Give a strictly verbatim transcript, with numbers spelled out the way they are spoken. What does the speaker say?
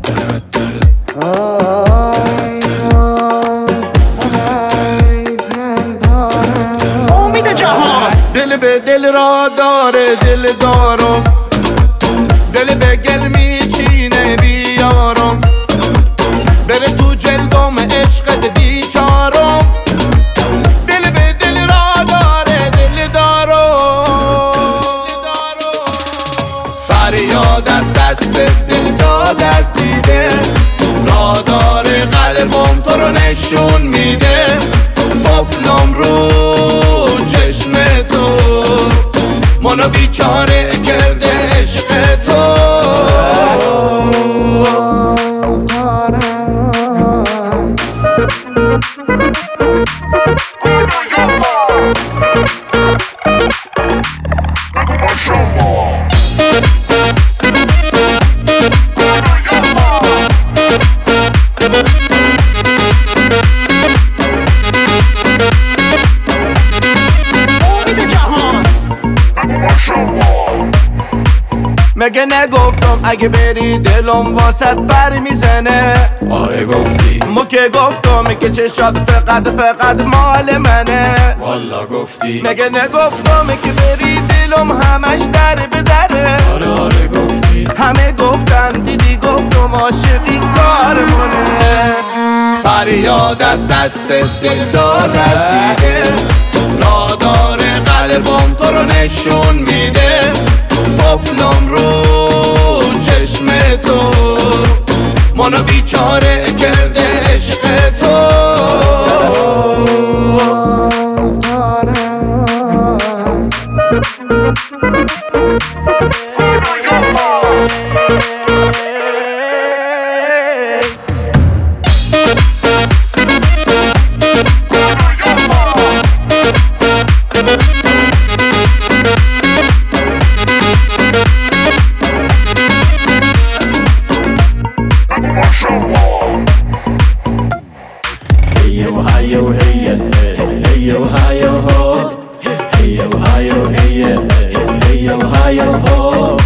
امید جهان دل به دل را داره دل دارم، دل به گل میچینه بیارم، بره تو جلدم عشقت بیچارم. دل به دل را داره دل دارم، فریاد از دست دل داد از دیده، را داره قلبم تو رو نشون میده. قفلم رو چشم تو منو بیچاره کرده عشق تو. مگه نگفتم اگه بری دلم واسط بر میزنه؟ آره گفتی. مو که گفتم که چشات فقط فقط مال منه. والا گفتی. مگه نگفتم که بری دلم همش در به دره؟ آره آره گفتی. همه گفتن دیدی گفتم عاشقی کارمونه. فریاد از دست دل داد از دیده، را داره قلبم تو رو نشون میده. قفلم رو چشم تو منو بیچاره کرده عشق تو. Hey yo, hey yo, hey yo, hey yo, ho. Hey yo, hey yo, hey yo, hey yo, hey yo, ho.